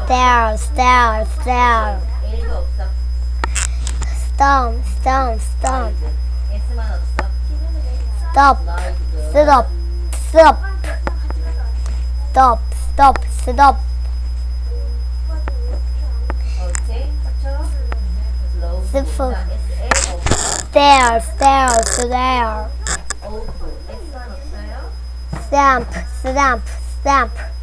Stare, stare, stare. L도 없어. Stomp, stomp, stomp. S만 없어. Stop, stop, stop. Stop, stop, stop. 옳지. 쳐. Slow. 스프. S 없어. Stare, stare, stare. 오프. S만 없어요. Stamp, stamp, stamp.